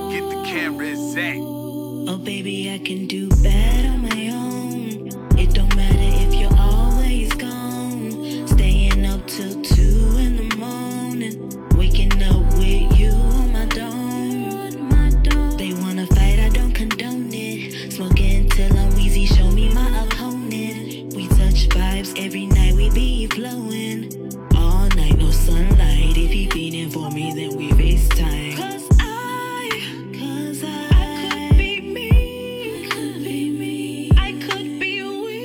Get the camera, Zach. Oh baby, I can do bad on my own. It don't matter if you're always gone. Staying up till 2 in the morning, waking up with you on my dome. They wanna fight, I don't condone it. Smoking till I'm wheezy, show me my opponent. We touch vibes every night, we be flowing. All night, no sunlight. If he feeding for me, then we FaceTime. Cause I could be me. I could be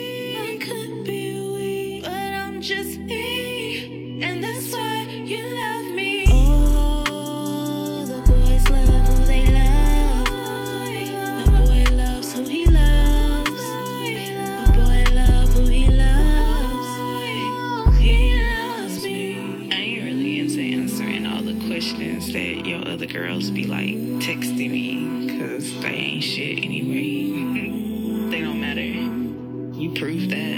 weak. But I'm just me. And that's why you love me. Oh, the boys love who they love. The boy loves who he loves. The boy loves who he loves. He loves me. I ain't really into answering all the questions that your other girls be like texting me, cause they ain't shit anyway. They don't matter. You prove that.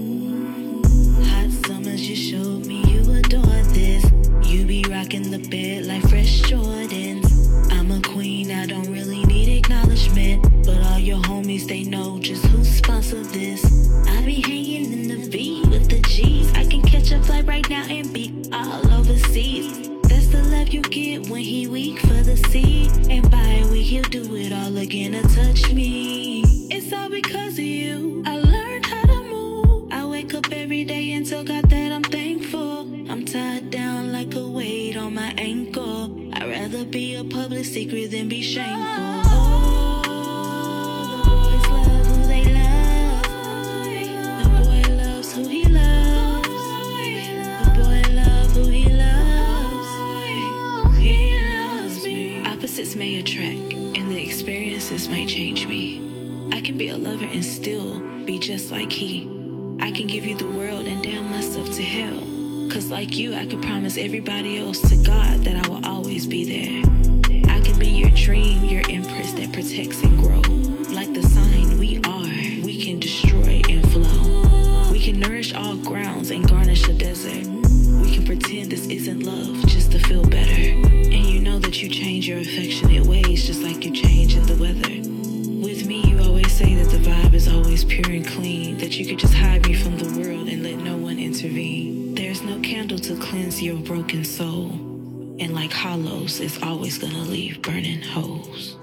Hot summers, you showed me you adore this. You be rocking the bed like fresh Jordans. I'm a queen, I don't really need acknowledgement, but all your homies, they know just who sponsored this. I be hanging in the V with the G's. I can catch a flight right now and be all overseas. That's the love you get when he weak for the seed. And by a week he'll do it all again to touch me. It's all because of you. I learned how to move. I wake up every day and tell God that I'm thankful. I'm tied down like a weight on my ankle. I'd rather be a public secret than be shameful. Oh, the boys love who they love. The boy loves who he loves. The boy loves who he loves. He loves me. Opposites may attract, and the experiences might change me. I can be a lover and still be just like he. I can give you the world and damn myself to hell. Cause like you, I could promise everybody else to God that I will always be there. I can be your dream, your empress that protects and grows. Like the sign we are, we can destroy and flow. We can nourish all grounds and garnish a desert. We can pretend this isn't love just to feel better. And you know that you change your affectionate ways just like you change in the weather. With me, you always say that the vibe is always pure and clean, that you could just hide me from the world and let no one intervene. There's no candle to cleanse your broken soul, and like hollows, it's always gonna leave burning holes.